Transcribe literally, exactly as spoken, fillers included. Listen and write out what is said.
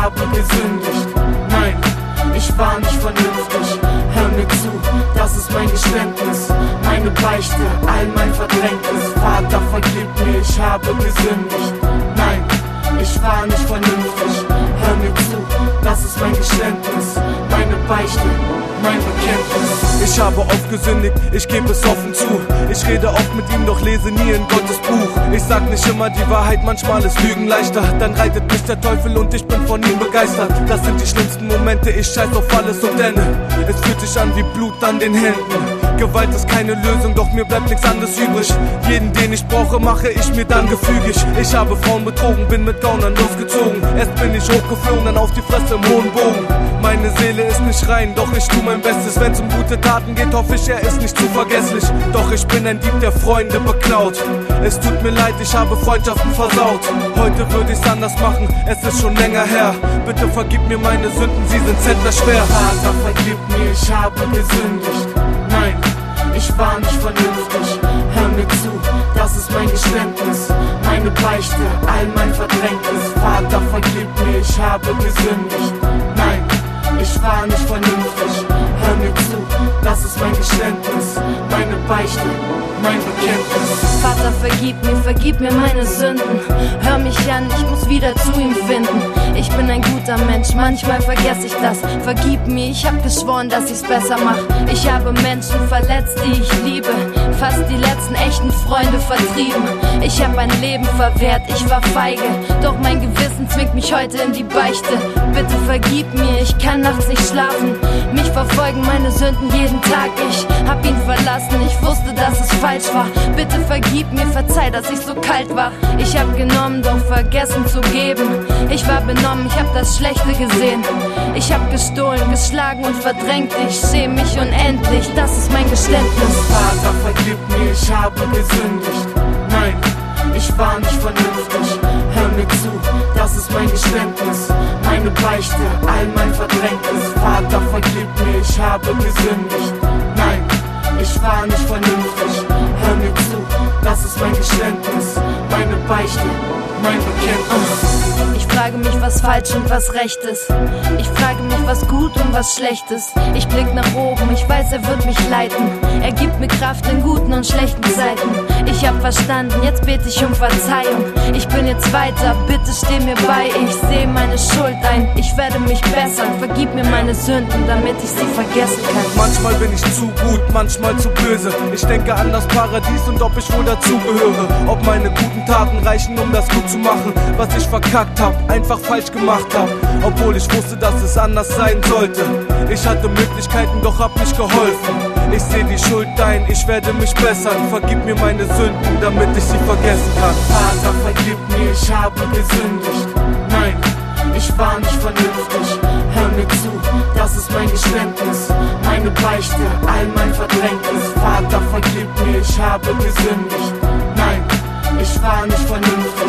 habe gesündigt. Nein, ich war nicht vernünftig. Hör mir zu, das ist mein Geständnis, meine Beichte, all mein Verdrängtes. Vater, vergib mir, ich habe gesündigt. Nein, ich war nicht vernünftig. Hör mir zu, das ist mein Geständnis, meine Beichte, mein Bekenntnis. Ich habe oft gesündigt, ich gebe es offen zu. Ich rede oft mit ihm, doch lese nie in Gottes Buch. Ich sag nicht immer die Wahrheit, manchmal ist Lügen leichter. Dann reitet mich der Teufel und ich bin von ihm begeistert. Das sind die schlimmsten Momente, ich scheiß auf alles und denn es fühlt sich an wie Blut an den Händen. Gewalt ist keine Lösung, doch mir bleibt nichts anderes übrig. Jeden, den ich brauche, mache ich mir dann gefügig. Ich habe Frauen betrogen, bin mit Gaunern losgezogen. Erst bin ich hochgeflogen, dann auf die Fresse im hohen Bogen. Meine Seele ist nicht rein, doch ich tu mein Bestes. Wenn's um gute Taten geht, hoffe ich, er ist nicht zu vergesslich. Doch ich bin ein Dieb, der Freunde beklaut. Es tut mir leid, ich habe Freundschaften versaut. Heute würde ich's anders machen, es ist schon länger her. Bitte vergib mir meine Sünden, sie sind zentnerschwer. Vater, vergib mir, ich habe gesündigt. Nein, ich war nicht vernünftig. Hör mir zu, das ist mein Geständnis, meine Beichte, all mein Verdrängtes. Vater, vergib mir, ich habe gesündigt. Nein, ich war nicht vernünftig. Hör mir zu, das ist mein Geständnis, meine Beichte, mein Bekenntnis. Vater, vergib mir, vergib mir meine Sünden. Hör mich an, ich muss wieder zu ihm finden. Ich bin ein guter Mensch, manchmal vergesse ich das. Vergib mir, ich hab geschworen, dass ich's besser mach. Ich habe Menschen verletzt, die ich liebe. Fast die letzten echten Freunde vertrieben. Ich hab ein Leben verwehrt, ich war feige. Doch mein Gewissen zwingt mich heute in die Beichte. Bitte vergib mir, ich kann nachts nicht schlafen. Mich verfolgen meine Sünden jeden Tag. Ich hab ihn verlassen, ich wusste, dass es falsch war. Bitte vergib mir, verzeih, dass ich so kalt war. Ich hab genommen, doch vergessen zu geben. Ich war benommen, ich hab das Schlechte gesehen. Ich hab gestohlen, geschlagen und verdrängt. Ich schäme mich unendlich, das ist mein Geständnis. Vater, vergib mir, ich habe gesündigt. Nein, ich war nicht vernünftig. Hör mir zu, das ist mein Geständnis, meine Beichte, all mein Verdrängtes. Vater, vergib mir, ich habe gesündigt. Nein, ich war nicht vernünftig. Hör mir zu, das ist mein Geständnis, meine Beichte, mein Bekenntnis. Ich frage mich, was falsch und was recht ist. Ich frage mich, was gut und was schlecht ist. Ich blick nach oben, ich weiß, er wird mich leiten. Er gibt mir Kraft in guten und schlechten Zeiten. Ich hab verstanden, jetzt bete ich um Verzeihung. Ich bin jetzt weiter, bitte steh mir bei. Ich sehe meine Schuld ein, ich werde mich bessern. Vergib mir meine Sünden, damit ich sie vergessen kann. Manchmal bin ich zu gut, manchmal zu böse. Ich denke an das Paradies und ob ich wohl dazugehöre. Ob meine guten Taten reichen, um das gut zu machen, was ich verkackt hab, einfach falsch gemacht hab. Obwohl ich wusste, dass es anders sein sollte. Ich hatte Möglichkeiten, doch hab nicht geholfen. Ich seh die Schuld ein, ich werde mich bessern. Vergib mir meine Sünden, damit ich sie vergessen kann. Vater, vergib mir, ich habe gesündigt. Nein, ich war nicht vernünftig. Hör mir zu, das ist mein Geständnis, meine Beichte, all mein Verdrängtes. Vater, vergib mir, ich habe gesündigt. Nein, ich war nicht vernünftig.